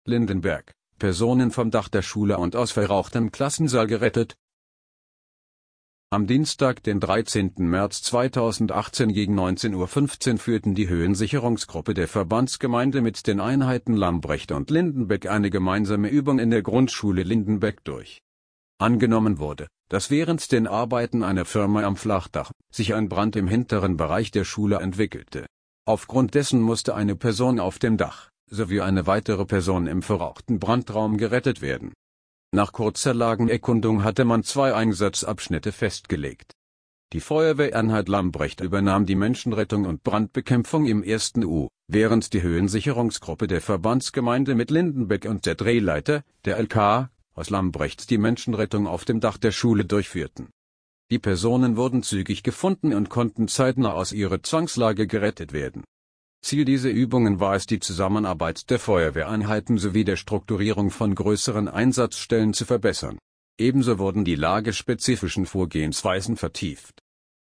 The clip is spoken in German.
Lindenberg, Personen vom Dach der Schule und aus verrauchtem Klassensaal gerettet. Am Dienstag, den 13. März 2018 gegen 19:15 Uhr führten die Höhensicherungsgruppe der Verbandsgemeinde mit den Einheiten Lambrecht und Lindenberg eine gemeinsame Übung in der Grundschule Lindenberg durch. Angenommen wurde, dass während den Arbeiten einer Firma am Flachdach sich ein Brand im hinteren Bereich der Schule entwickelte. Aufgrund dessen musste eine Person auf dem Dach sowie eine weitere Person im verrauchten Brandraum gerettet werden. Nach kurzer Lagenerkundung hatte man 2 Einsatzabschnitte festgelegt. Die Feuerwehreinheit Lambrecht übernahm die Menschenrettung und Brandbekämpfung im 1. U, während die Höhensicherungsgruppe der Verbandsgemeinde mit Lindenberg und der Drehleiter, der LK, aus Lambrecht die Menschenrettung auf dem Dach der Schule durchführten. Die Personen wurden zügig gefunden und konnten zeitnah aus ihrer Zwangslage gerettet werden. Ziel dieser Übungen war es, die Zusammenarbeit der Feuerwehreinheiten sowie der Strukturierung von größeren Einsatzstellen zu verbessern. Ebenso wurden die lagespezifischen Vorgehensweisen vertieft.